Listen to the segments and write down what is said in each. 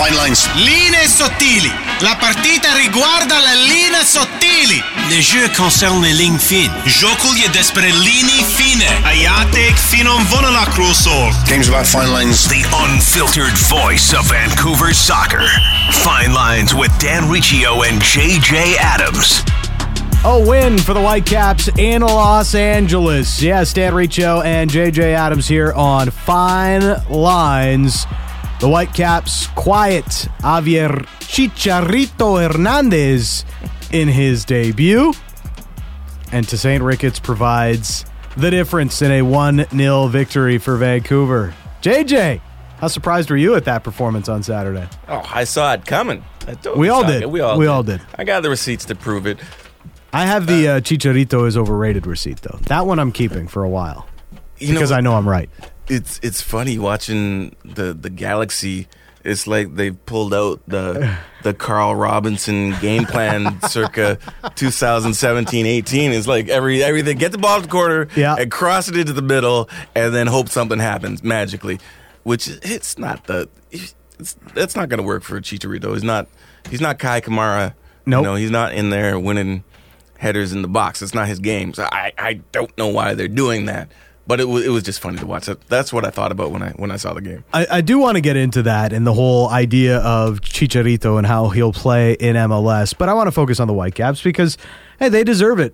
fine lines. Linee sottili. La partita riguarda le linee sottili. Le jeu concerne les lignes fines. Jocul e despre linii fine. Aiatic finon vona la crusor. Game's about fine lines. The unfiltered voice of Vancouver soccer. Fine Lines with Dan Riccio and JJ Adams. A win for the Whitecaps in Los Angeles. Yes, Dan Riccio and JJ Adams here on Fine Lines. The Whitecaps quiet Javier Chicharito Hernandez in his debut. And St. Ricketts provides the difference in a 1-0 victory for Vancouver. JJ, how surprised were you at that performance on Saturday? Oh, I saw it coming. We all did. We all did. I got the receipts to prove it. I have the Chicharito is overrated receipt, though. That one I'm keeping for a while because I know I'm right. It's funny watching the Galaxy. It's like they pulled out the Carl Robinson game plan circa 2017-18. It's like everything get the ball to the corner and cross it into the middle and then hope something happens magically, which it's not going to work for Chicharito. He's not Kai Kamara. Nope. He's not in there winning headers in the box. It's not his game. So I don't know why they're doing that. But it was just funny to watch. That's what I thought about when I saw the game. I do want to get into that and the whole idea of Chicharito and how he'll play in MLS. But I want to focus on the Whitecaps because, hey, they deserve it.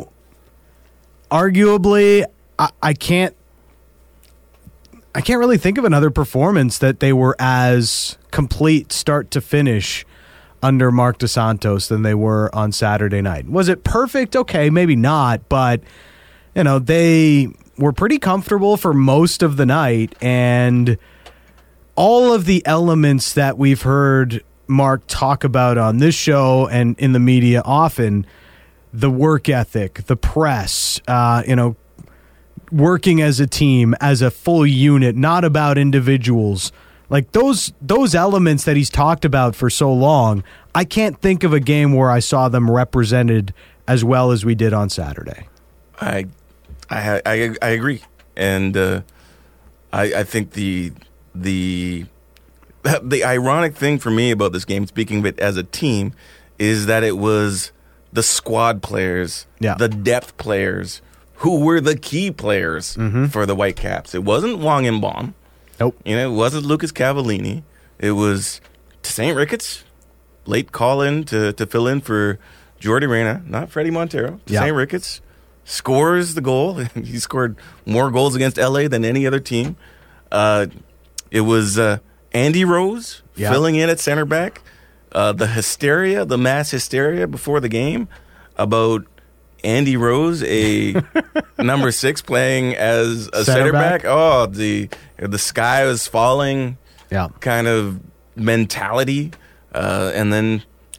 Arguably, I can't really think of another performance that they were as complete start to finish under Marc Dos Santos than they were on Saturday night. Was it perfect? Okay, maybe not, but they were pretty comfortable for most of the night, and all of the elements that we've heard Mark talk about on this show and in the media often, the work ethic, the press, working as a team, as a full unit, not about individuals. Like those elements that he's talked about for so long, I can't think of a game where I saw them represented as well as we did on Saturday. I agree, and I think the ironic thing for me about this game, speaking of it as a team, is that it was the squad players, the depth players, who were the key players for the Whitecaps. It wasn't Wong and Baum. Nope. It wasn't Lucas Cavallini. It was St. Ricketts, late call-in to fill in for Jordi Reyna, not Freddie Montero. St. Ricketts scores the goal. He scored more goals against LA than any other team. It was Andy Rose filling in at center back. The mass hysteria before the game about Andy Rose, a number 6 playing as a center back. Oh, the sky was falling kind of mentality. And then,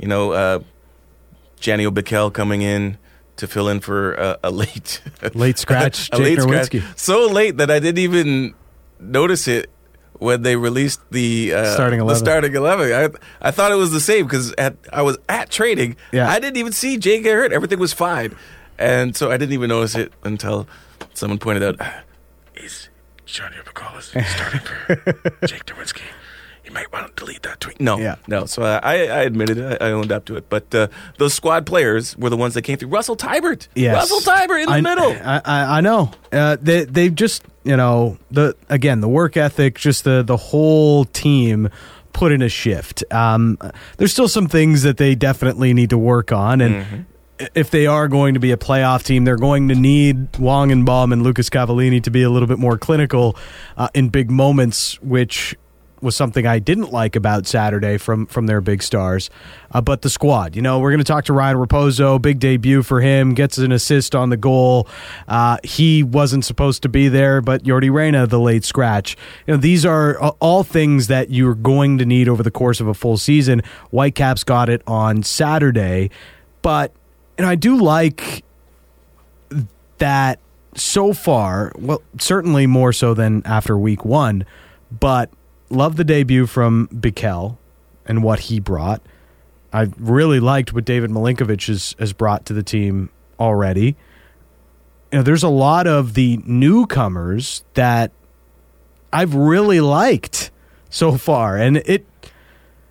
Janio Bikel coming in to fill in for a late scratch. a late scratch. So late that I didn't even notice it when they released the starting 11. I thought it was the same because I was at training. Yeah. I didn't even see Jake get hurt. Everything was fine. And so I didn't even notice it until someone pointed out, is Janio Bikel starting for Jake Derwinski. You might want to delete that tweet. No. So I admitted it. I owned up to it. But those squad players were the ones that came through. Russell Teibert. Yes. Russell Teibert in the middle. I know. They've just, the work ethic, just the whole team put in a shift. There's still some things that they definitely need to work on. And if they are going to be a playoff team, they're going to need Wong and Baum and Lucas Cavallini to be a little bit more clinical in big moments, which was something I didn't like about Saturday from their big stars. But the squad, we're going to talk to Ryan Raposo, big debut for him, gets an assist on the goal. He wasn't supposed to be there, but Jordi Reyna, the late scratch. These are all things that you're going to need over the course of a full season. Whitecaps got it on Saturday, but I do like that so far, well, certainly more so than after week 1, but love the debut from Bikel and what he brought. I really liked what David Milinkovic has brought to the team already. There's a lot of the newcomers that I've really liked so far, and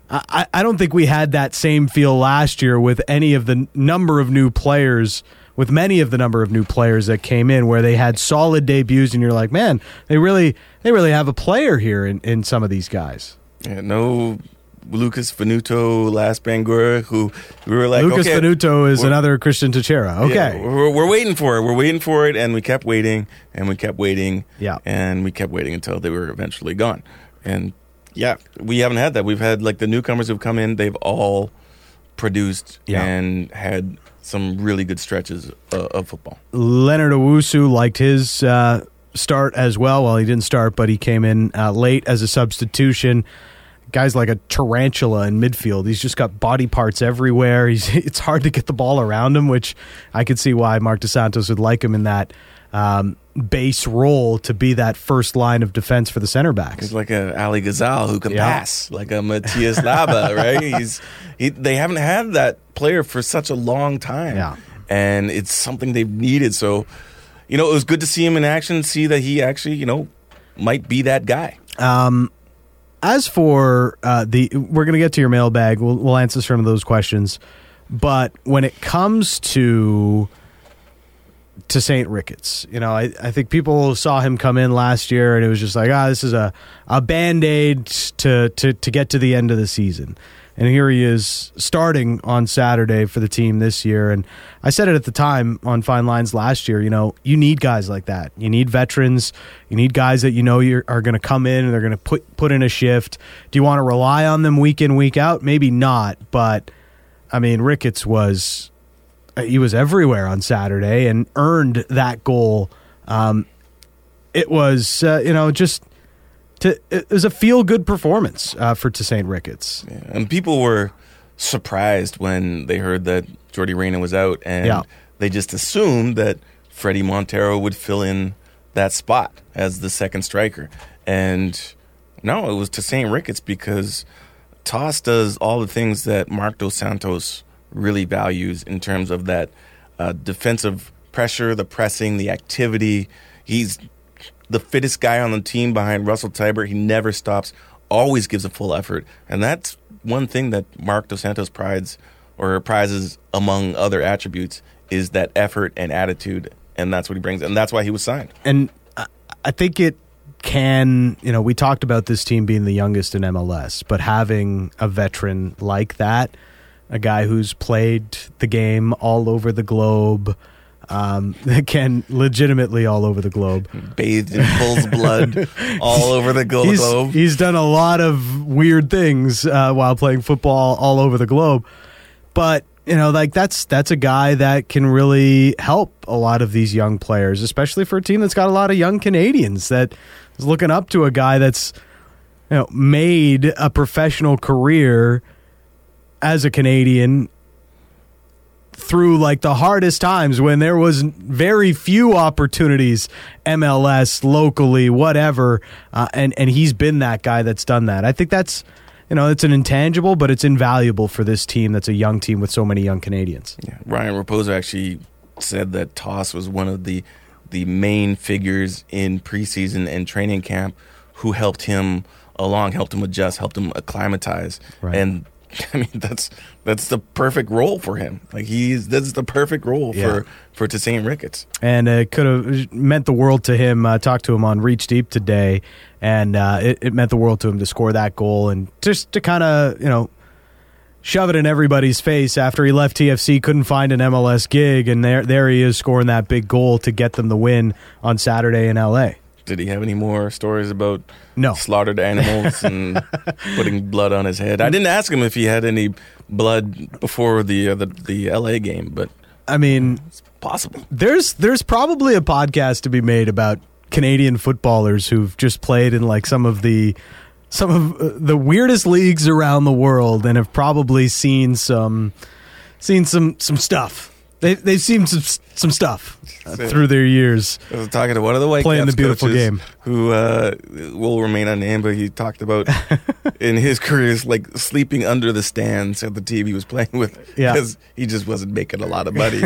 I don't think we had that same feel last year with any of the number of new players, with many of the number of new players that came in, where they had solid debuts, and you're like, man, they really have a player here in some of these guys. Yeah, no Lucas Venuto, last Bangura, who we were like, Lucas okay, Venuto is another Christian Techera. Okay. Yeah, we're waiting for it. We're waiting for it, and we kept waiting, and we kept waiting, and we kept waiting until they were eventually gone. And yeah, we haven't had that. We've had like the newcomers who've come in; they've all produced and had some really good stretches of football. Leonard Owusu liked his start as well. Well, he didn't start, but he came in late as a substitution. Guy's like a tarantula in midfield. He's just got body parts everywhere. It's hard to get the ball around him, which I could see why Marc Dos Santos would like him in that base role to be that first line of defense for the center backs. He's like a Ali Ghazal who can pass, like a Matthias Laba, right? They haven't had that player for such a long time, and it's something they've needed. So, it was good to see him in action, see that he actually, might be that guy. As for we're going to get to your mailbag. We'll answer some of those questions. But when it comes to St. Ricketts, I think people saw him come in last year, and it was just like, this is a Band-Aid to get to the end of the season. And here he is starting on Saturday for the team this year. And I said it at the time on Fine Lines last year, you need guys like that. You need veterans. You need guys that are going to come in and they're going to put in a shift. Do you want to rely on them week in, week out? Maybe not. But, Ricketts was everywhere on Saturday and earned that goal. It was, it was a feel-good performance for St. Ricketts. Yeah, and people were surprised when they heard that Jordy Reyna was out, and they just assumed that Freddie Montero would fill in that spot as the second striker. And no, it was St. Ricketts, because Toss does all the things that Marc Dos Santos really values in terms of that defensive pressure, the pressing, the activity. He's the fittest guy on the team behind Russell Teibert. He never stops, always gives a full effort. And that's one thing that Marc Dos Santos prizes among other attributes, is that effort and attitude. And that's what he brings. And that's why he was signed. And I think it can, we talked about this team being the youngest in MLS, but having a veteran like that, a guy who's played the game all over the globe, can legitimately all over the globe, bathed in bull's blood all over the globe. He's done a lot of weird things while playing football all over the globe, but that's a guy that can really help a lot of these young players, especially for a team that's got a lot of young Canadians that is looking up to a guy that's made a professional career as a Canadian through like the hardest times when there was very few opportunities, MLS, locally, whatever, and he's been that guy that's done that. I think that's, it's an intangible, but it's invaluable for this team that's a young team with so many young Canadians. Yeah. Ryan Raposa actually said that Toss was one of the main figures in preseason and training camp who helped him along, helped him adjust, helped him acclimatize. Right. And that's the perfect role for him. Like that's the perfect role for St. Ricketts. And it could have meant the world to him. Talked to him on Reach Deep today, and it meant the world to him to score that goal and just to kind of shove it in everybody's face after he left TFC, couldn't find an MLS gig, and there he is scoring that big goal to get them the win on Saturday in LA. Did he have any more stories about No. slaughtered animals and putting blood on his head? I didn't ask him if he had any blood before the LA game, but I mean, it's possible. There's probably a podcast to be made about Canadian footballers who've just played in like some of the weirdest leagues around the world and have probably seen some stuff. They've seen some stuff through their years. I was talking to one of the Whitecaps playing the beautiful game, who will remain unnamed, but he talked about in his career like sleeping under the stands at the team he was playing with because he just wasn't making a lot of money.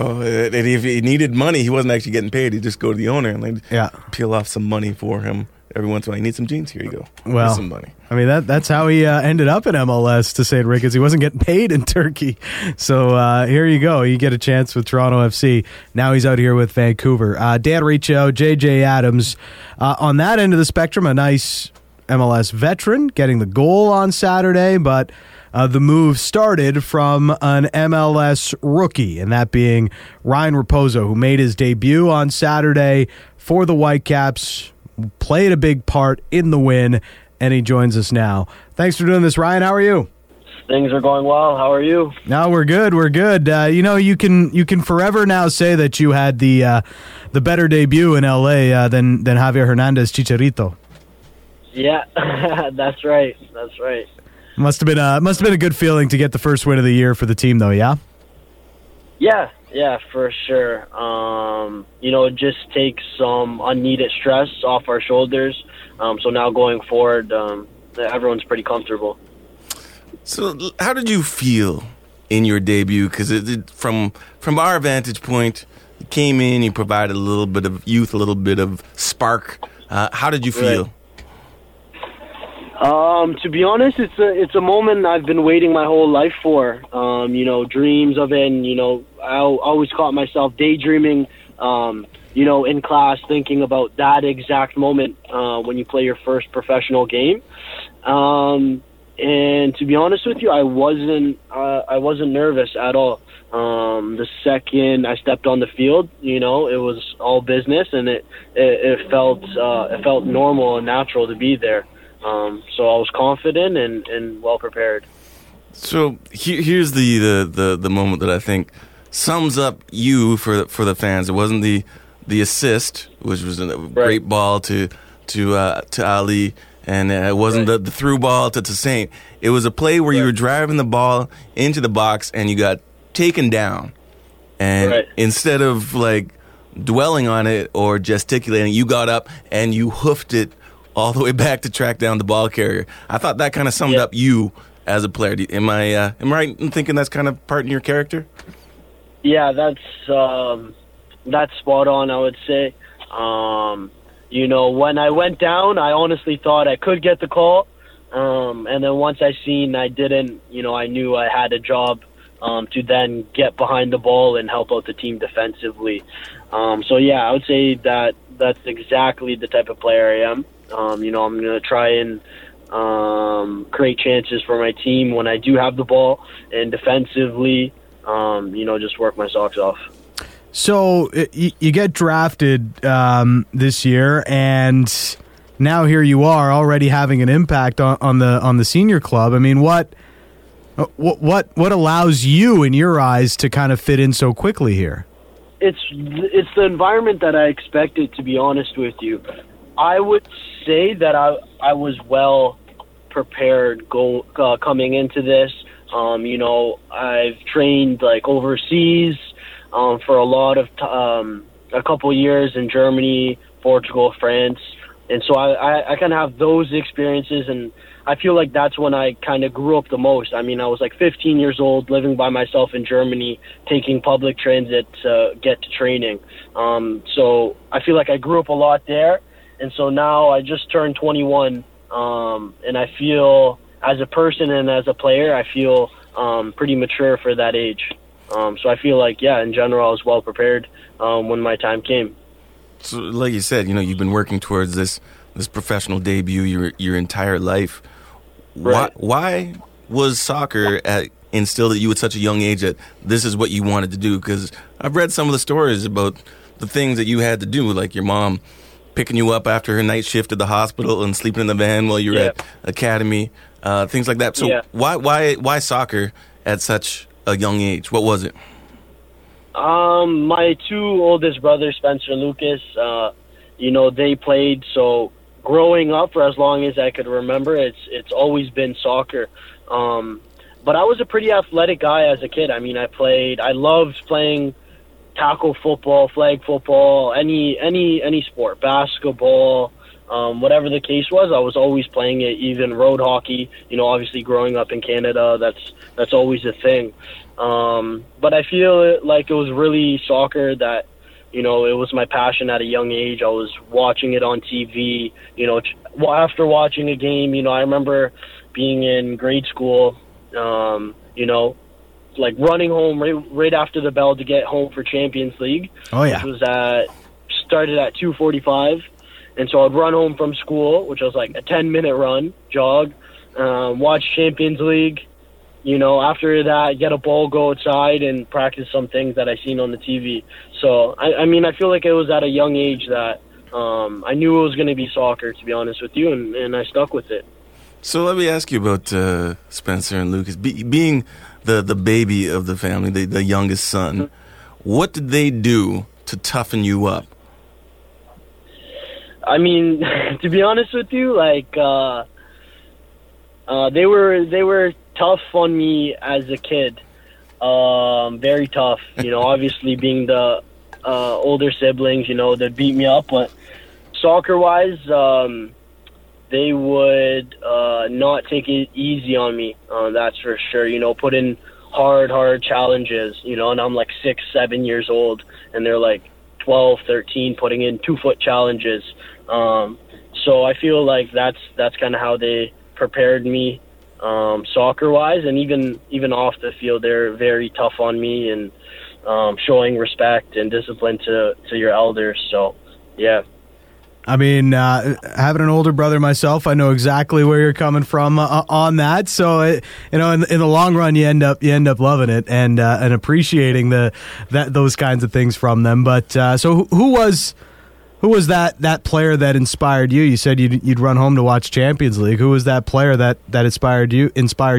And if he needed money, he wasn't actually getting paid. He'd just go to the owner and peel off some money for him every once in a while, you need some jeans. Here you go. Well, Here's some money. I mean, that's how he ended up in MLS, to St. Ricketts. He wasn't getting paid in Turkey. So here you go. You get a chance with Toronto FC. Now he's out here with Vancouver. Dan Riccio, JJ Adams. On that end of the spectrum, a nice MLS veteran getting the goal on Saturday, but the move started from an MLS rookie, and that being Ryan Raposo, who made his debut on Saturday for the Whitecaps, played a big part in the win, and he joins us now. Thanks for doing this, Ryan. How are you? Things are going well. How are you? No, we're good. We're good. You can forever now say that you had the better debut in LA than Javier Hernandez Chicharito. Yeah, that's right. That's right. Must have been a good feeling to get the first win of the year for the team, though. Yeah. Yeah, for sure. It just takes some unneeded stress off our shoulders. So now going forward, everyone's pretty comfortable. So, how did you feel in your debut? Because from our vantage point, you came in, you provided a little bit of youth, a little bit of spark. How did you feel? Right. To be honest, it's a moment I've been waiting my whole life for. Dreams of it, and I always caught myself daydreaming. In class, thinking about that exact moment when you play your first professional game. And to be honest with you, I wasn't nervous at all. The second I stepped on the field, it was all business, and it felt normal and natural to be there. So I was confident and well prepared. So here's the moment that I think sums up you for the fans. It wasn't the assist, which was a great ball to Ali, and it wasn't the through ball to Saint. It was a play where you were driving the ball into the box and you got taken down, and instead of dwelling on it or gesticulating, you got up and you hoofed it all the way back to track down the ball carrier. I thought that kind of summed up you as a player. Am I right in thinking that's kind of part in your character? Yeah, that's spot on, I would say. When I went down, I honestly thought I could get the call. And then once I seen I didn't, I knew I had a job to then get behind the ball and help out the team defensively. I would say that's exactly the type of player I am. I'm going to try and create chances for my team when I do have the ball, and defensively, just work my socks off. So you get drafted this year, and now here you are already having an impact on the senior club. I mean, what allows you, in your eyes, to kind of fit in so quickly here? It's the environment that I expected, to be honest with you. I would say that I was well prepared coming into this. I've trained overseas for a couple years in Germany, Portugal, France, and so I kind of have those experiences, and I feel like that's when I kind of grew up the most. I mean, I was 15 years old, living by myself in Germany, taking public transit to get to training. So I feel like I grew up a lot there. And so now I just turned 21, and I feel, as a person and as a player, I feel pretty mature for that age. So I feel like, in general, I was well prepared when my time came. So, like you said, you've been working towards this professional debut your entire life. Right. Why was soccer instilled at you at such a young age that this is what you wanted to do? Because I've read some of the stories about the things that you had to do, like your mom picking you up after her night shift at the hospital and sleeping in the van while you were at academy, things like that. So why soccer at such a young age? What was it? My two oldest brothers, Spencer and Lucas, they played. So growing up, for as long as I could remember, it's always been soccer. But I was a pretty athletic guy as a kid. I mean, I loved playing tackle football, flag football, any sport, basketball, whatever the case was. I was always playing it. Even road hockey. Obviously growing up in Canada, that's always a thing. But I feel like it was really soccer that You know, it was my passion at a young age. I was watching it on TV. You know, after watching a game, you know, I remember being in grade school, you know, like running home right after the bell to get home for Champions League. Oh, yeah. Which was started at 2:45. And so I'd run home from school, which was like a 10-minute run, jog, watch Champions League. You know, after that, get a ball, go outside, and practice some things that I seen on the TV. So, I mean, I feel like it was at a young age that I knew it was going to be soccer, to be honest with you, and I stuck with it. So let me ask you about Spencer and Lucas. Being the baby of the family, the youngest son, mm-hmm. What did they do to toughen you up? I mean, to be honest with you, like they were tough on me as a kid, very tough. You know, obviously being the older siblings, you know, they'd beat me up. But soccer-wise, they would not take it easy on me. That's for sure. You know, put in hard challenges. You know, and I'm like 6, 7 years old, and they're like 12, 13, putting in 2-foot challenges. So I feel like that's kind of how they prepared me, soccer-wise, and even off the field, they're very tough on me and showing respect and discipline to your elders. So, yeah. I mean, having an older brother myself, I know exactly where you're coming from on that. So, you know, in the long run, you end up loving it and appreciating those kinds of things from them. But so, who was that player that inspired you? You said you'd run home to watch Champions League. Who was that player that inspired you?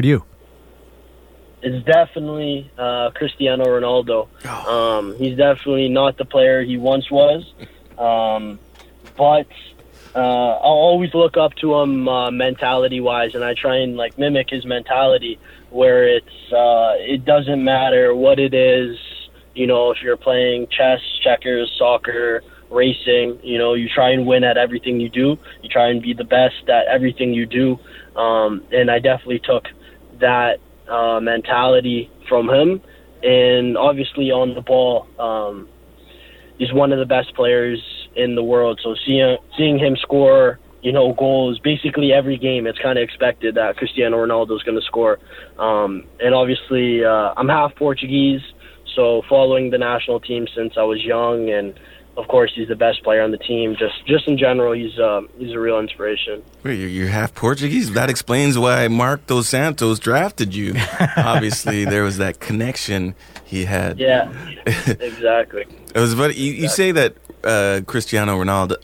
It's definitely Cristiano Ronaldo. He's definitely not the player he once was. But I'll always look up to him mentality-wise, and I try and like mimic his mentality, where it doesn't matter what it is. You know, if you're playing chess, checkers, soccer, racing, you know, you try and win at everything you do. You try and be the best at everything you do. And I definitely took that mentality from him. And obviously on the ball, he's one of the best players in the world. So seeing him score, you know, goals basically every game, it's kind of expected that Cristiano Ronaldo is going to score. And obviously, I'm half Portuguese, so following the national team since I was young, and of course, he's the best player on the team. Just in general, he's a real inspiration. Wait, you're half Portuguese? That explains why Mark Dos Santos drafted you. Obviously, there was that connection he had. Yeah, exactly. It was funny. You say that Cristiano Ronaldo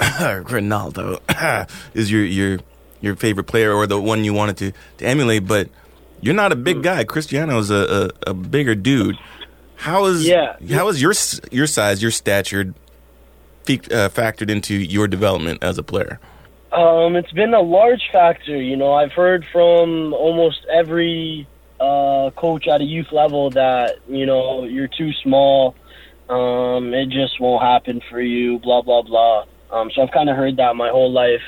is your favorite player or the one you wanted to emulate, but you're not a big guy. Cristiano's a bigger dude. How is your size, your stature factored into your development as a player? It's been a large factor. You know, I've heard from almost every coach at a youth level that, you know, you're too small. It just won't happen for you, blah, blah, blah. So I've kind of heard that my whole life.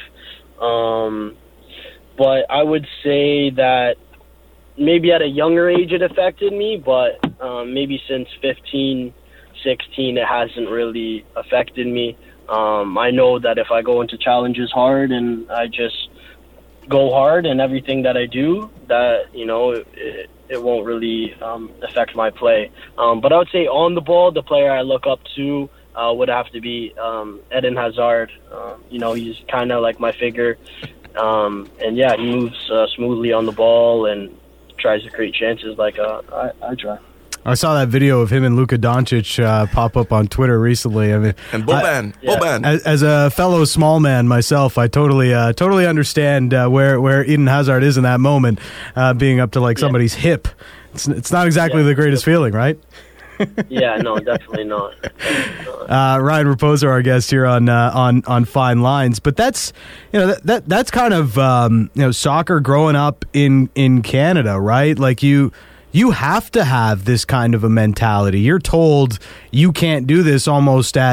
But I would say that maybe at a younger age it affected me, but maybe since 15, 16, it hasn't really affected me. I know that if I go into challenges hard and I just go hard in everything that I do, that, you know, it won't really affect my play. But I would say on the ball, the player I look up to would have to be Eden Hazard. You know, he's kind of like my figure. And yeah, he moves smoothly on the ball and tries to create chances like I try. I saw that video of him and Luka Doncic pop up on Twitter recently. I mean, and Boban. As a fellow small man myself, I totally understand where Eden Hazard is in that moment, being up to like somebody's hip. It's not exactly the greatest feeling, right? Yeah, no, definitely not. Ryan Raposo, our guest here on Fine Lines, but that's that's kind of soccer growing up in Canada, right? Like you have to have this kind of a mentality. You're told you can't do this almost at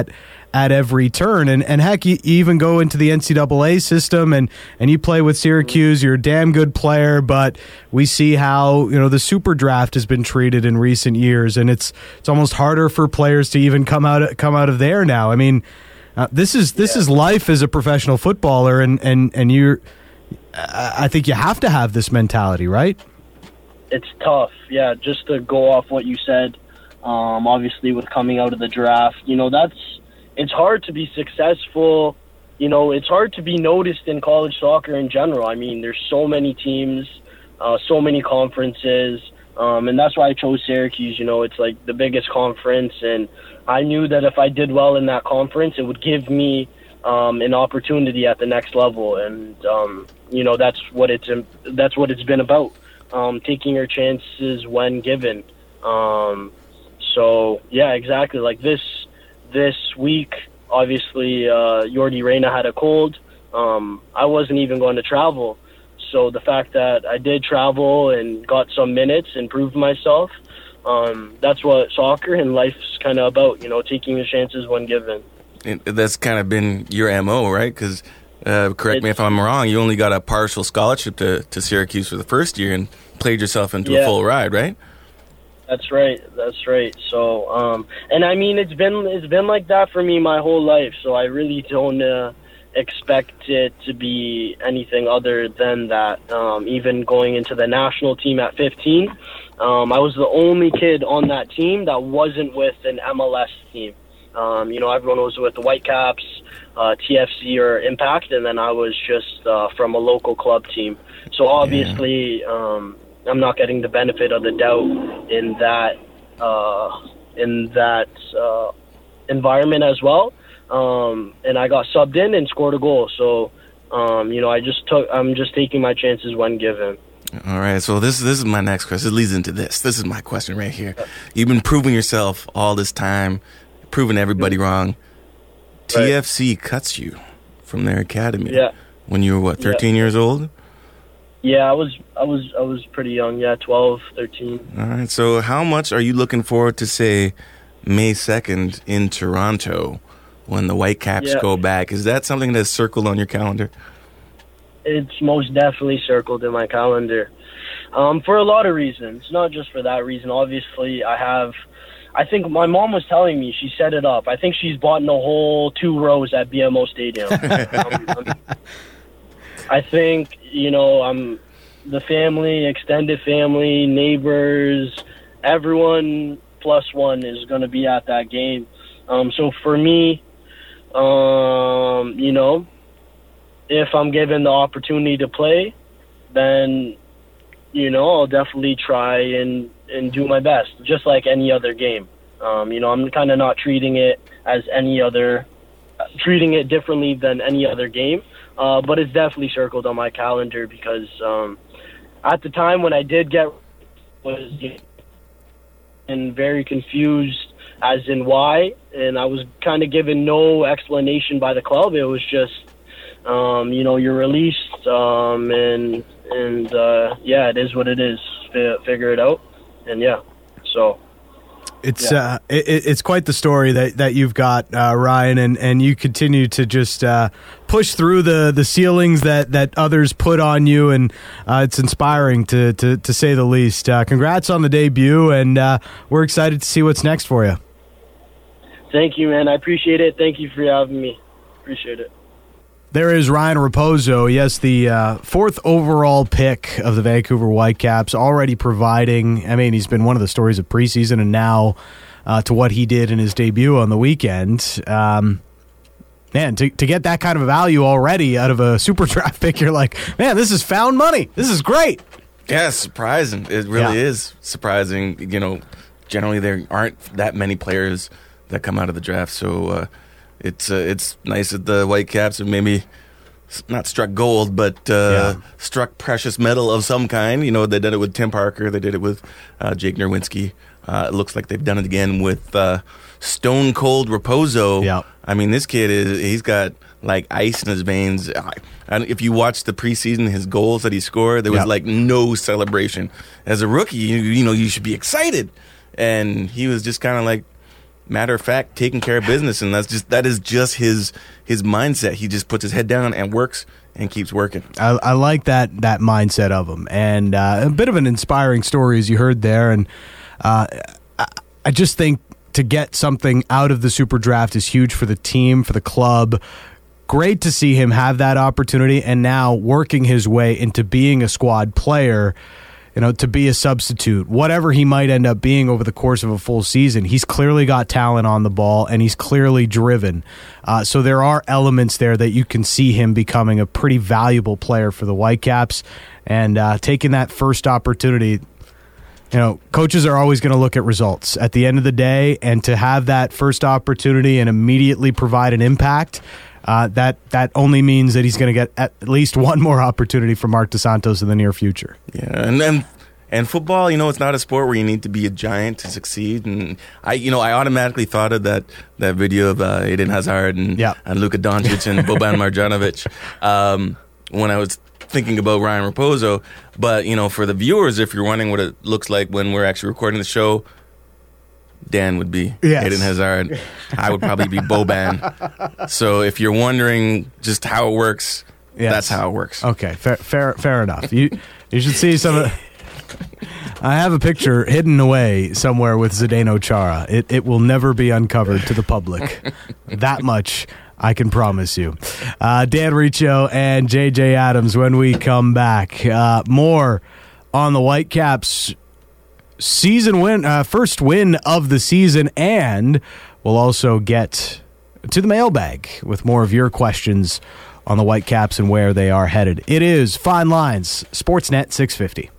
at every turn. And heck, you even go into the NCAA system and you play with Syracuse. You're a damn good player, but we see how, the super draft has been treated in recent years, and it's almost harder for players to even come out of there now. I mean, this is life as a professional footballer, and you're. I think you have to have this mentality, right? It's tough, yeah. Just to go off what you said, obviously with coming out of the draft, it's hard to be successful. It's hard to be noticed in college soccer in general. I mean, there's so many teams, so many conferences, and that's why I chose Syracuse. It's like the biggest conference, and I knew that if I did well in that conference, it would give me an opportunity at the next level, and that's what it's been about, taking your chances when given. So yeah, exactly. Like this week, obviously, Jordi Reyna had a cold. I wasn't even going to travel, so the fact that I did travel and got some minutes and proved myself, that's what soccer and life's kind of about. Taking your chances when given. And that's kind of been your MO, right? Because, correct me if I'm wrong, you only got a partial scholarship to Syracuse for the first year and played yourself into a full ride, right? That's right. So, and I mean, it's been like that for me my whole life. So I really don't expect it to be anything other than that. Even going into the national team at 15, I was the only kid on that team that wasn't with an MLS team. Everyone was with the Whitecaps, TFC or Impact, and then I was just from a local club team. So obviously, I'm not getting the benefit of the doubt in that environment as well. And I got subbed in and scored a goal. So, I'm just taking my chances when given. All right, so this is my next question. It leads into this. This is my question right here. You've been proving yourself all this time, proving everybody wrong. Right. TFC cuts you from their academy. Yeah. When you were 13 years old? Yeah, I was pretty young. Yeah, 12, 13. All right. So how much are you looking forward to, say, May 2nd in Toronto when the Whitecaps go back? Is that something that's circled on your calendar? It's most definitely circled in my calendar. For a lot of reasons, not just for that reason. Obviously, I think my mom was telling me, she set it up. I think she's bought in a whole 2 rows at BMO Stadium. I think, the family, extended family, neighbors, everyone plus one is going to be at that game. So for me, if I'm given the opportunity to play, then, I'll definitely try and do my best, just like any other game. I'm kind of not treating it differently than any other game. But it's definitely circled on my calendar because at the time when I did was very confused as in why, and I was kind of given no explanation by the club. It was just, you're released, and it is what it is. Figure it out, and so. It's quite the story that you've got, Ryan, and you continue to just push through the ceilings that others put on you, and it's inspiring to say the least. Congrats on the debut, and we're excited to see what's next for you. Thank you, man. I appreciate it. Thank you for having me. Appreciate it. There is Ryan Raposo, yes, the 4th overall pick of the Vancouver Whitecaps, already providing, he's been one of the stories of preseason, and now to what he did in his debut on the weekend. Man, to get that kind of value already out of a super draft pick, you're like, man, this is found money. This is great. Yeah, it's surprising. It really is surprising. Generally there aren't that many players that come out of the draft, so it's nice that the Whitecaps have maybe not struck gold, but struck precious metal of some kind. They did it with Tim Parker. They did it with Jake Nerwinski. It looks like they've done it again with Stone Cold Raposo. Yeah. This kid, he's got like ice in his veins. If you watch the preseason, his goals that he scored, there was like no celebration. As a rookie, you should be excited. And he was just kind of like matter of fact, taking care of business, and that is just his mindset. He just puts his head down and works and keeps working. I like that mindset of him, and a bit of an inspiring story as you heard there. And I just think to get something out of the Super Draft is huge for the team, for the club. Great to see him have that opportunity, and now working his way into being a squad player. To be a substitute, whatever he might end up being over the course of a full season, he's clearly got talent on the ball, and he's clearly driven. So there are elements there that you can see him becoming a pretty valuable player for the Whitecaps, and taking that first opportunity. Coaches are always going to look at results at the end of the day, and to have that first opportunity and immediately provide an impact, that only means that he's going to get at least one more opportunity from Marc Dos Santos in the near future. Yeah, and football, it's not a sport where you need to be a giant to succeed. And I automatically thought of that video of Eden Hazard and Luka Doncic and Boban Marjanovic when I was thinking about Ryan Raposo. But for the viewers, if you're wondering what it looks like when we're actually recording the show, Dan would be Eden Hazard. I would probably be Boban. So if you're wondering just how it works, that's how it works. Okay, fair enough. You should see some of. I have a picture hidden away somewhere with Zdeno Chara. It will never be uncovered to the public. That much I can promise you. Dan Riccio and JJ Adams when we come back. More on the Whitecaps season win, first win of the season, and we'll also get to the mailbag with more of your questions on the Whitecaps and where they are headed. It is Fine Lines, Sportsnet 650.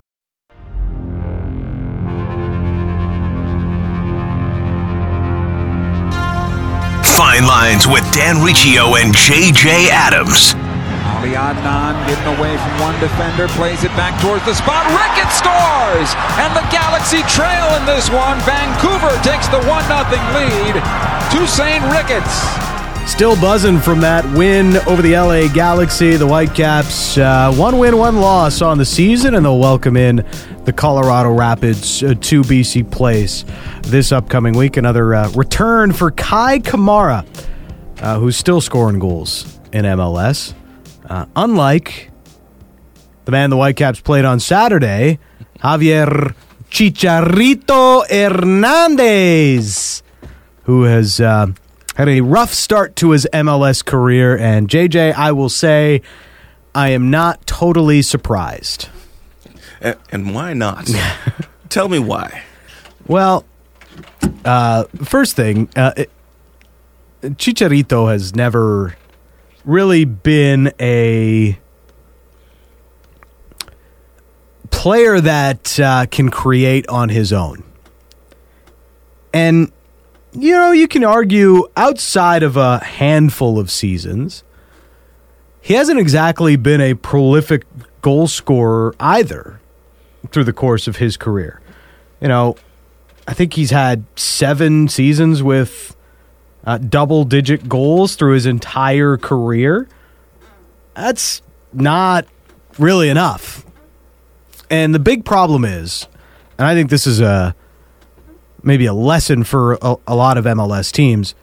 Fine Lines with Dan Riccio and JJ Adams. Ali Adnan getting away from one defender, plays it back towards the spot. Ricketts scores! And the Galaxy trail in this one. Vancouver takes the 1-0 lead. Toussaint Ricketts. Still buzzing from that win over the LA Galaxy. The Whitecaps, 1 win, 1 loss on the season, and they'll welcome in the Colorado Rapids to BC Place this upcoming week. Another return for Kai Kamara, who's still scoring goals in MLS. Unlike the man the Whitecaps played on Saturday, Javier Chicharito Hernandez, who has had a rough start to his MLS career. And JJ, I will say, I am not totally surprised. And why not? Tell me why. Well, first thing, Chicharito has never really been a player that can create on his own. And, you can argue outside of a handful of seasons, he hasn't exactly been a prolific goal scorer either through the course of his career. I think he's had 7 seasons with double-digit goals through his entire career. That's not really enough. And the big problem is, and I think this is maybe a lesson for a lot of MLS teams,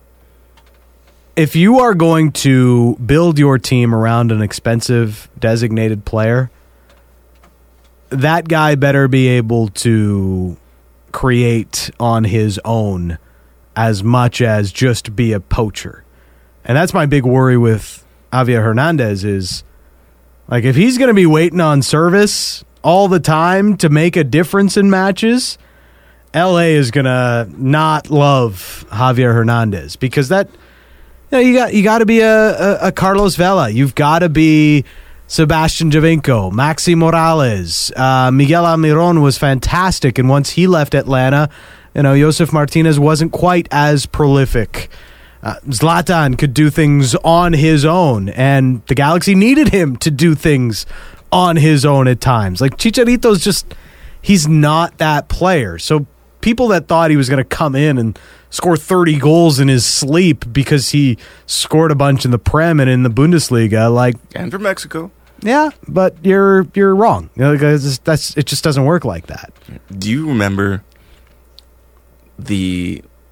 if you are going to build your team around an expensive designated player, that guy better be able to create on his own as much as just be a poacher. And that's my big worry with Javier Hernandez is, like, if he's going to be waiting on service all the time to make a difference in matches, LA is going to not love Javier Hernandez, because that, you got to be a Carlos Vela. You've got to be Sebastian Javinko, Maxi Morales. Miguel Almiron was fantastic, and once he left Atlanta, Josef Martinez wasn't quite as prolific. Zlatan could do things on his own, and the Galaxy needed him to do things on his own at times. Like, Chicharito's he's not that player. So people that thought he was going to come in and score 30 goals in his sleep because he scored a bunch in the Prem and in the Bundesliga, and for Mexico. Yeah, but you're wrong. It just doesn't work like that. Do you remember the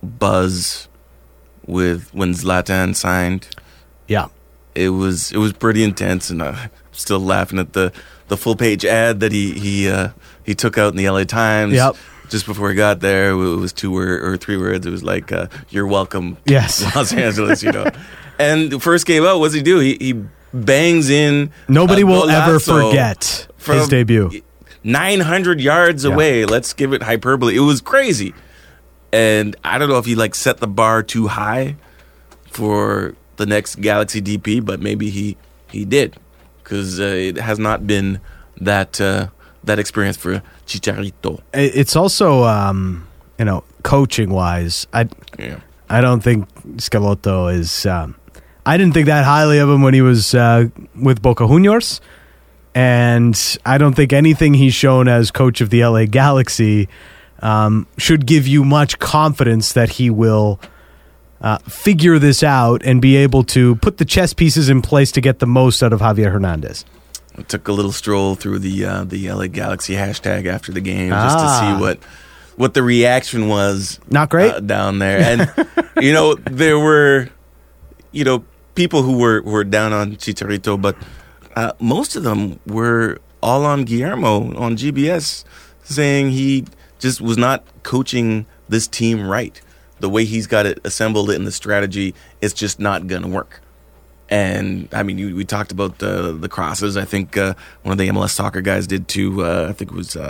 buzz with when Zlatan signed. Yeah. It was pretty intense, and I'm still laughing at the full page ad that he took out in the LA Times. Yep. Just before he got there, it was 2 or 3 words. It was like, "You're welcome, yes, Los Angeles." And the first game out, what does he do? He bangs in. Nobody will ever forget his debut. 900 yards away. Let's give it hyperbole. It was crazy, and I don't know if he set the bar too high for the next Galaxy DP, but maybe he did, because it has not been that experience for Chicharito. It's also coaching wise, I don't think Schelotto is. I didn't think that highly of him when he was with Boca Juniors, and I don't think anything he's shown as coach of the LA Galaxy should give you much confidence that he will figure this out and be able to put the chess pieces in place to get the most out of Javier Hernandez. I took a little stroll through the LA Galaxy hashtag after the game just to see what the reaction was. Not great down there, and there were people who were down on Chicharito, but most of them were all on Guillermo on GBS, saying he just was not coaching this team right. The way he's got it assembled in the strategy, it's just not going to work. And, I mean, we talked about the crosses. I think one of the MLS soccer guys did too. I think it was...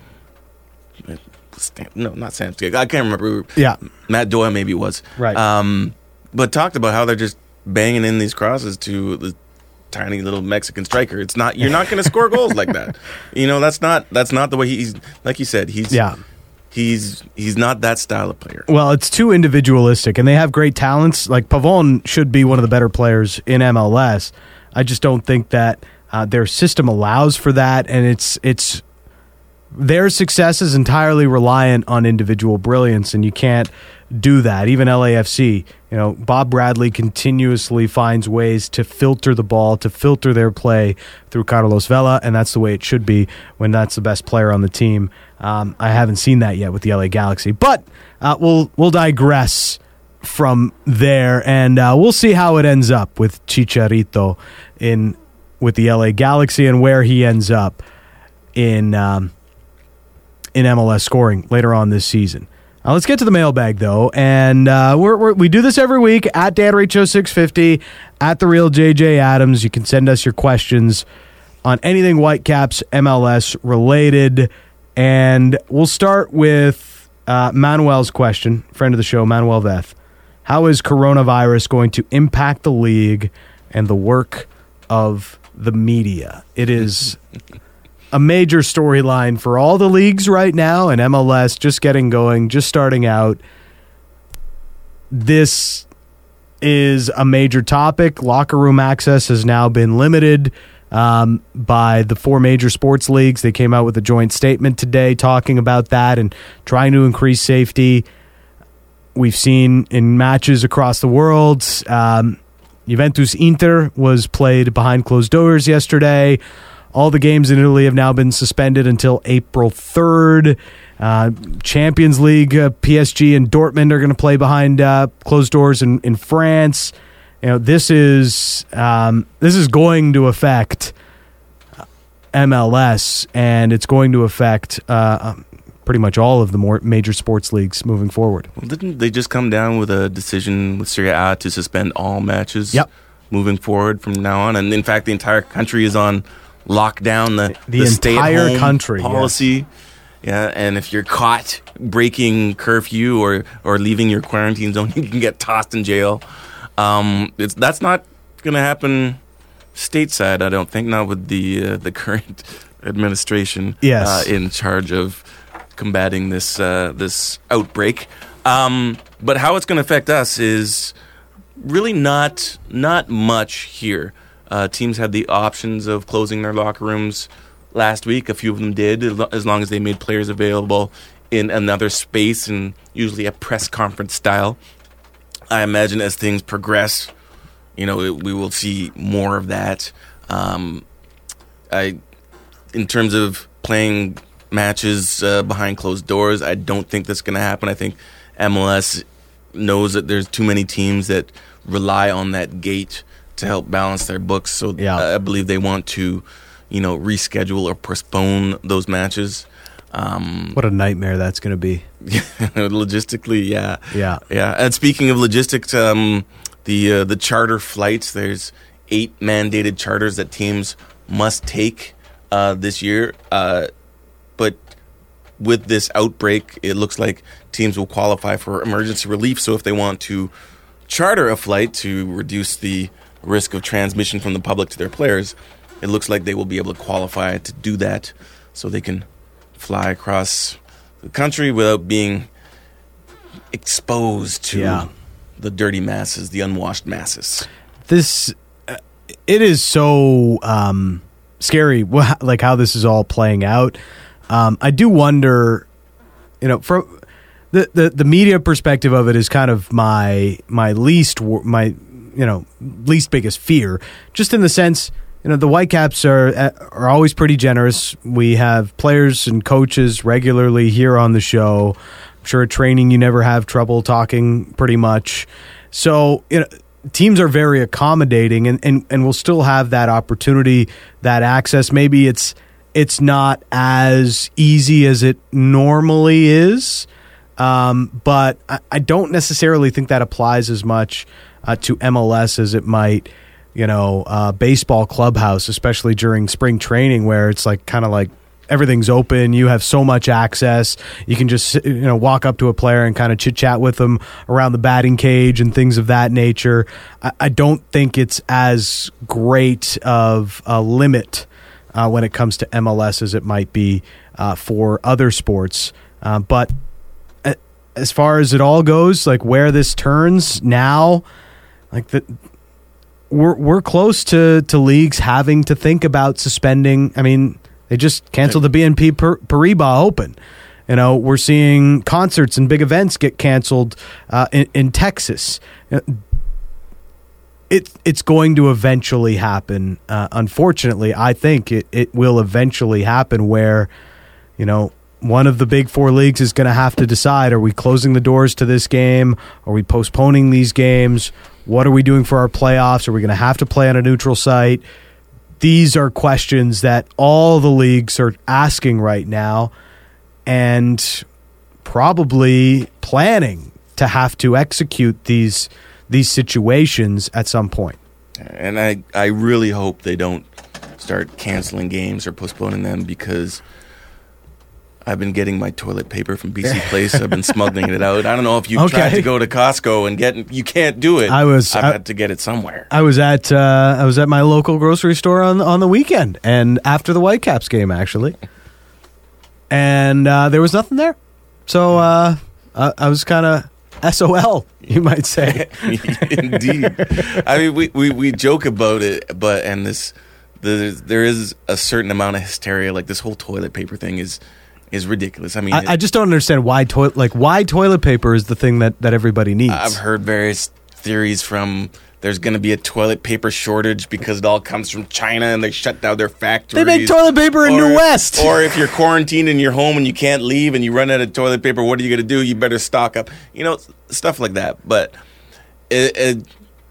not Sam Skig. I can't remember. Yeah. Matt Doyle maybe it was. Right. But talked about how they're just banging in these crosses to the tiny little Mexican striker. It's not... You're not going to score goals like that. That's not the way he's... Like you said, he's... Yeah. He's not that style of player. Well, it's too individualistic, and they have great talents. Like Pavon should be one of the better players in MLS. I just don't think that their system allows for that, and it's their success is entirely reliant on individual brilliance, and you can't do that. Even LAFC, Bob Bradley continuously finds ways to filter the ball, to filter their play through Carlos Vela, and that's the way it should be when that's the best player on the team. I haven't seen that yet with the LA Galaxy, but we'll digress from there, and we'll see how it ends up with Chicharito with the LA Galaxy and where he ends up in MLS scoring later on this season. Let's get to the mailbag, though, and we do this every week at DanRicho650, at The Real JJ Adams. You can send us your questions on anything Whitecaps MLS related, and we'll start with Manuel's question, friend of the show, Manuel Veth. How is coronavirus going to impact the league and the work of the media? It is a major storyline for all the leagues right now, and MLS just getting going, just starting out. This is a major topic. Locker room access has now been limited by the 4 major sports leagues. They came out with a joint statement today talking about that and trying to increase safety. We've seen in matches across the world, Juventus-Inter was played behind closed doors yesterday. All the games in Italy have now been suspended until April 3rd. Champions League, PSG and Dortmund are going to play behind closed doors in France. This is going to affect MLS, and it's going to affect pretty much all of the more major sports leagues moving forward. Well, didn't they just come down with a decision with Serie A to suspend all matches moving forward from now on? And in fact, the entire country is on lockdown, the entire country policy. Yeah, and if you're caught breaking curfew or leaving your quarantine zone, you can get tossed in jail. That's not going to happen stateside, I don't think, not with the current administration in charge of combating this outbreak. But how it's going to affect us is really not much here. Teams had the options of closing their locker rooms last week. A few of them did, as long as they made players available in another space, and usually a press conference style. I imagine as things progress, we will see more of that. In terms of playing matches behind closed doors, I don't think that's going to happen. I think MLS knows that there's too many teams that rely on that gate to help balance their books. So I believe they want to, reschedule or postpone those matches. What a nightmare that's going to be. Logistically, yeah. Yeah. And speaking of logistics, the charter flights, there's 8 mandated charters that teams must take this year. But with this outbreak, it looks like teams will qualify for emergency relief. So if they want to charter a flight to reduce the risk of transmission from the public to their players, it looks like they will be able to qualify to do that so they can fly across the country without being exposed to the dirty masses, the unwashed masses. It is so scary, like how this is all playing out. I do wonder, from the media perspective of it is kind of my least biggest fear, just in the sense, the Whitecaps are always pretty generous. We have players and coaches regularly here on the show. I'm sure at training you never have trouble talking pretty much. So, teams are very accommodating and will still have that opportunity, that access. Maybe it's not as easy as it normally is, but I don't necessarily think that applies as much to MLS as it might, baseball clubhouse, especially during spring training, where it's like kind of like everything's open. You have so much access. You can just walk up to a player and kind of chit chat with them around the batting cage and things of that nature. I don't think it's as great of a limit when it comes to MLS as it might be for other sports. But as far as it all goes, like where this turns now, like we're close to leagues having to think about suspending. I mean, they just canceled the BNP Paribas Open. We're seeing concerts and big events get canceled in Texas. It's going to eventually happen. Unfortunately, I think it will eventually happen where, one of the big 4 leagues is going to have to decide, are we closing the doors to this game? Are we postponing these games? What are we doing for our playoffs? Are we going to have to play on a neutral site? These are questions that all the leagues are asking right now and probably planning to have to execute these situations at some point. And I really hope they don't start canceling games or postponing them, because I've been getting my toilet paper from BC Place. I've been smuggling it out. I don't know if you tried to go to Costco and you can't do it. I've had to get it somewhere. I was at my local grocery store on the weekend, and after the Whitecaps game, actually, and there was nothing there. So I was kind of SOL, you might say. Indeed. I mean, we joke about it, but there is a certain amount of hysteria. Like, this whole toilet paper thing is ridiculous. I mean, I just don't understand why toilet paper is the thing that everybody needs. I've heard various theories from there's going to be a toilet paper shortage because it all comes from China and they shut down their factories. They make toilet paper in New West. Or if you're quarantined in your home and you can't leave and you run out of toilet paper, what are you going to do? You better stock up. Stuff like that. But it's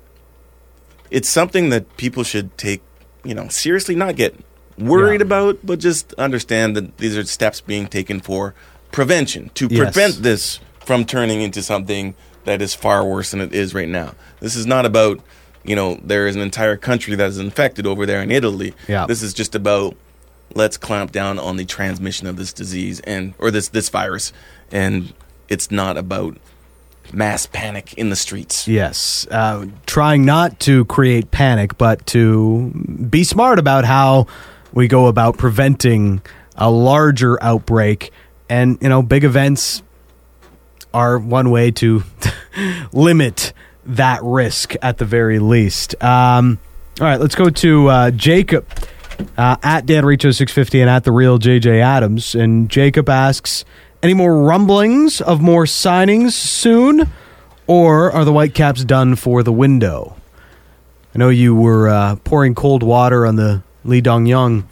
something that people should take, seriously, not get worried about, but just understand that these are steps being taken for prevention to prevent this from turning into something that is far worse than it is right now. This is not about, there is an entire country that is infected over there in Italy. Yeah. This is just about, let's clamp down on the transmission of this disease or this virus. And it's not about mass panic in the streets. Yes. Trying not to create panic, but to be smart about how we go about preventing a larger outbreak. And, big events are one way to limit that risk at the very least. All right, let's go to Jacob at Dan Riccio 650 and at the real JJ Adams. And Jacob asks, any more rumblings of more signings soon, or are the Whitecaps done for the window? I know you were pouring cold water on the Lee Dong-Young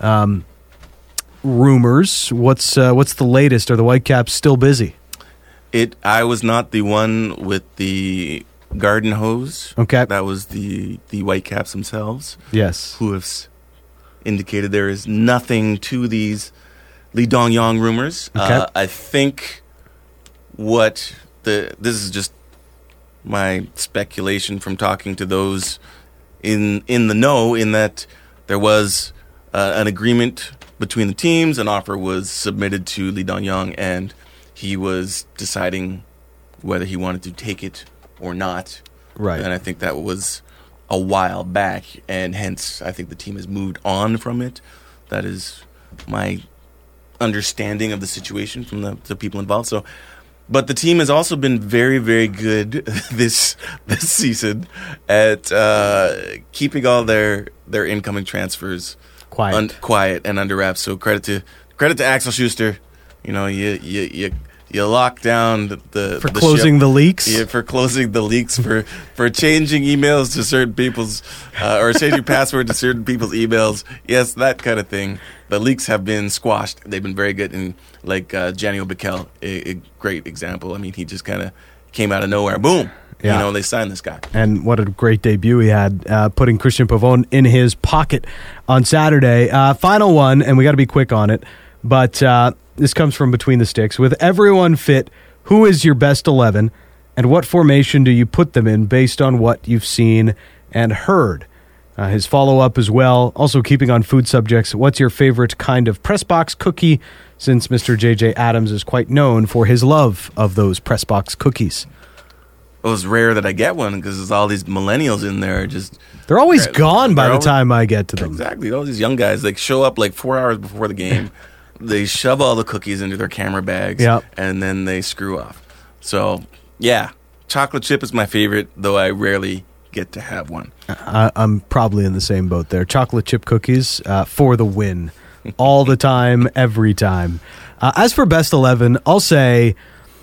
rumors. What's the latest? Are the Whitecaps still busy? I was not the one with the garden hose. Okay. That was the Whitecaps themselves. Yes. Who have indicated there is nothing to these Lee Dong-yong rumors. Okay. I think this is just my speculation from talking to those in the know, in that there was an agreement between the teams. An offer was submitted to Lee Dong-yong, and he was deciding whether he wanted to take it or not. Right. And I think that was a while back, and hence I think the team has moved on from it. That is my understanding of the situation from the people involved. So, but the team has also been very, very good this season at keeping all their incoming transfers quiet and under wraps. So credit to Axel Schuster. You know, you lock down the closing the leaks. Yeah, for closing the leaks, for changing emails to certain people's or changing password to certain people's emails. Yes, that kind of thing. The leaks have been squashed. They've been very good, and like Janio Bikel, a great example. I mean, he just kind of came out of nowhere. Boom. Yeah. You know, they signed this guy. And what a great debut he had, putting Christian Pavón in his pocket on Saturday. Final one, and we got to be quick on it, but this comes from Between the Sticks. With everyone fit, who is your best 11, and what formation do you put them in based on what you've seen and heard? His follow-up as well, also keeping on food subjects, what's your favorite kind of press box cookie, since Mr. J.J. Adams is quite known for his love of those press box cookies? It was rare that I get one because there's all these millennials in there. They're always gone by the time I get to them. Exactly. All these young guys, they show up like 4 hours before the game. They shove all the cookies into their camera bags, and then they screw off. So, yeah, chocolate chip is my favorite, though I rarely get to have one. I'm probably in the same boat there. Chocolate chip cookies for the win. All the time, every time. As for best 11, I'll say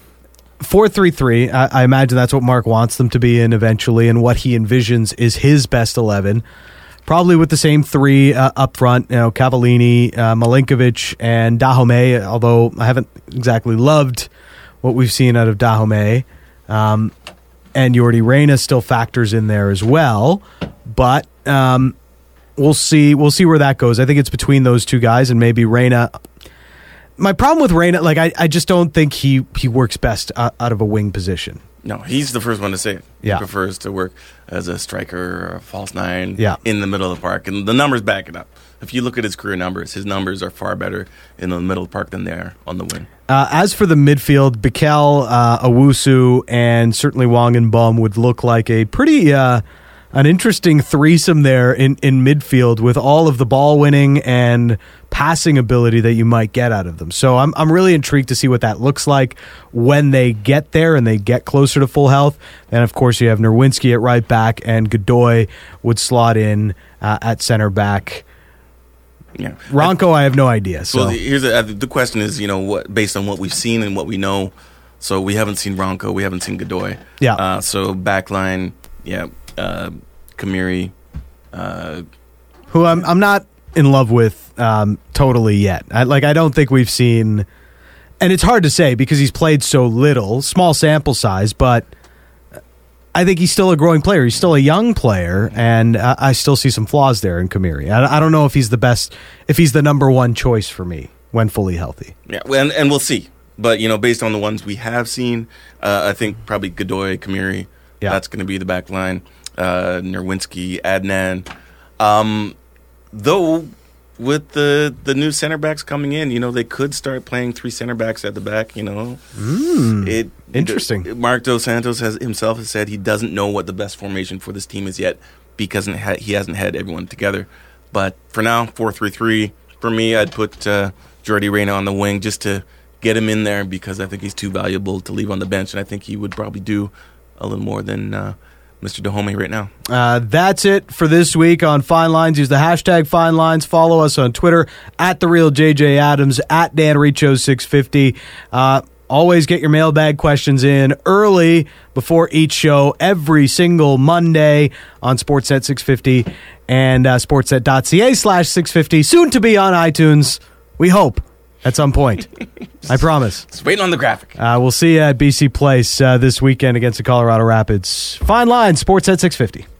4-3-3. I imagine that's what Mark wants them to be in eventually, and what he envisions is his best 11. Probably with the same three up front, Cavallini, Milinkovic, and Dahomey, although I haven't exactly loved what we've seen out of Dahomey. And Jordi Reyna still factors in there as well. But we'll see where that goes. I think it's between those two guys, and maybe Reyna. My problem with Reyna, I just don't think he works best out of a wing position. No, he's the first one to say it. Yeah. He prefers to work as a striker or a false nine in the middle of the park. And the numbers back it up. If you look at his career numbers, his numbers are far better in the middle of the park than they are on the wing. As for the midfield, Bikel, Owusu, and certainly Wang and Bum would look like a pretty an interesting threesome there in midfield, with all of the ball winning and passing ability that you might get out of them. So I'm really intrigued to see what that looks like when they get there and they get closer to full health. And of course you have Nerwinski at right back, and Godoy would slot in at center back. Yeah, Ronco, I have no idea. So here's the question is, what based on what we've seen and what we know. So we haven't seen Ronco, we haven't seen Godoy. Yeah. So backline, Kamiri, who I'm not in love with totally yet. I don't think we've seen, and it's hard to say because he's played so little, small sample size, but I think he's still a growing player. He's still a young player, and I still see some flaws there in Kamiri. I don't know if he's the best, if he's the number one choice for me when fully healthy. Yeah, and we'll see. But, based on the ones we have seen, I think probably Godoy, Kamiri, that's going to be the back line. Nerwinski, Adnan. Though, with the new center backs coming in, they could start playing three center backs at the back, Interesting. Mark Dos Santos himself has said he doesn't know what the best formation for this team is yet because he hasn't had everyone together. But for now, 4-3-3. For me, I'd put Jordi Reyna on the wing just to get him in there because I think he's too valuable to leave on the bench, and I think he would probably do a little more than Mr. Dahomey right now. That's it for this week on Fine Lines. Use the hashtag Fine Lines. Follow us on Twitter at @TheRealJJAdams, at DanRiccio650. Always get your mailbag questions in early before each show every single Monday on Sportsnet 650 and sportsnet.ca/650. Soon to be on iTunes. We hope. at some point. I promise. Just waiting on the graphic. We'll see you at BC Place this weekend against the Colorado Rapids. Fine Line, Sportsnet 650.